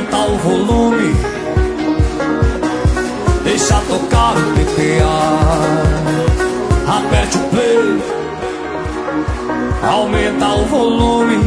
aumenta o volume, deixa tocar o PPA. Aperte o play, aumenta o volume,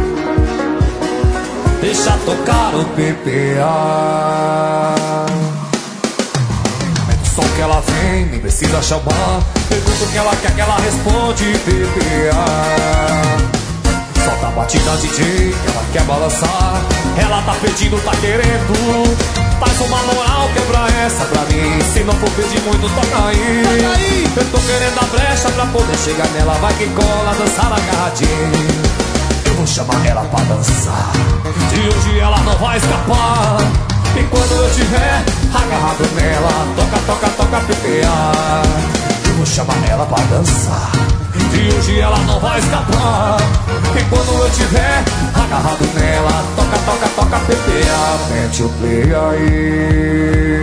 deixa tocar o PPA. Aumenta o som que ela vem, nem precisa chamar. Pergunta o que ela quer, que ela responde PPA. Solta a batida DJ, ela quer balançar. Ela tá pedindo, tá querendo. Faz uma moral, quebra essa pra mim. Se não for pedir muito, toca aí. Eu tô querendo a brecha pra poder chegar nela. Vai que cola, dançar agarradinho. Eu vou chamar ela pra dançar. De hoje ela não vai escapar. E quando eu tiver agarrado nela, toca, toca, toca PPA. Eu vou chamar ela pra dançar. De hoje ela não vai escapar. E quando eu tiver agarrado nela, toca, toca, toca PPA. Mete o play aí.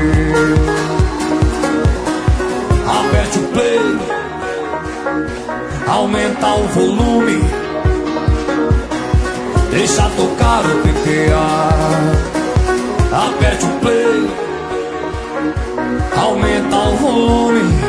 Aperte o play, aumenta o volume, deixa tocar o PPA. Aperte o play, aumenta o volume,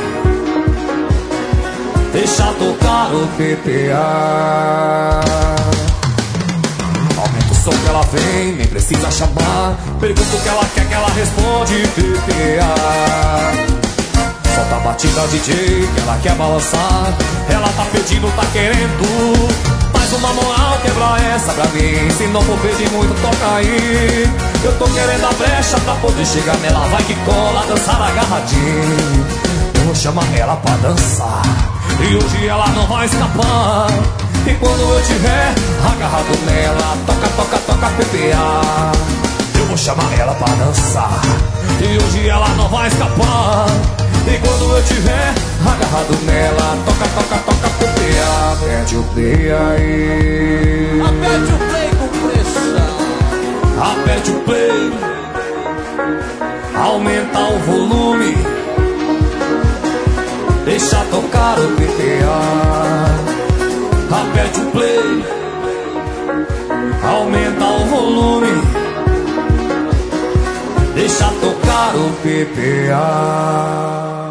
deixa tocar o PPA. Aumenta o som que ela vem, nem precisa chamar. Pergunta o que ela quer, que ela responde PPA. Solta a batida DJ, que ela quer balançar. Ela tá pedindo, tá querendo. Faz uma moral, quebra essa pra mim. Se não for pedir muito, toca aí. Eu tô querendo a brecha pra poder chegar nela. Vai que cola, dançar agarradinho. Eu vou chamar ela pra dançar. E hoje ela não vai escapar. E quando eu tiver agarrado nela, toca, toca, toca PPA. Eu vou chamar ela pra dançar. E hoje ela não vai escapar. E quando eu tiver agarrado nela, toca, toca, toca PPA. Aperte o play aí. Aperte o play com pressão. Aperte o play, aumenta o volume, deixa tocar o PPA. Aperte o play, aumenta o volume, deixa tocar o PPA.